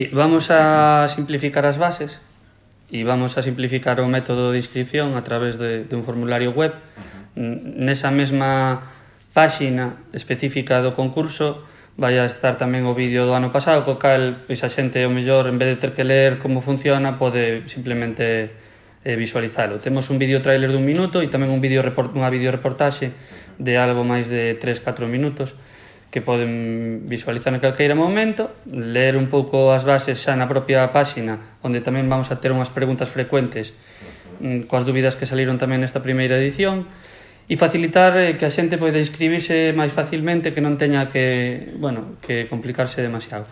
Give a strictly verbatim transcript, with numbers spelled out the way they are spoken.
Vamos a simplificar as bases e vamos a simplificar o método de inscripción a través de, de un formulario web. Nesa mesma páxina específica do concurso vai a estar tamén o vídeo do ano pasado, co cal pois, a xente, o mellor, en vez de ter que ler como funciona, pode simplemente eh, visualizalo. Temos un vídeo trailer dun minuto e tamén un vídeo report, unha videoreportaxe de algo máis de tres a catro minutos que poden visualizar en calqueira momento, ler un pouco as bases xa na propia páxina, onde tamén vamos a ter unhas preguntas frecuentes coas dúbidas que saliron tamén nesta primeira edición, e facilitar eh, que a xente poida inscribirse máis facilmente, que non teña que, bueno, que complicarse demasiado.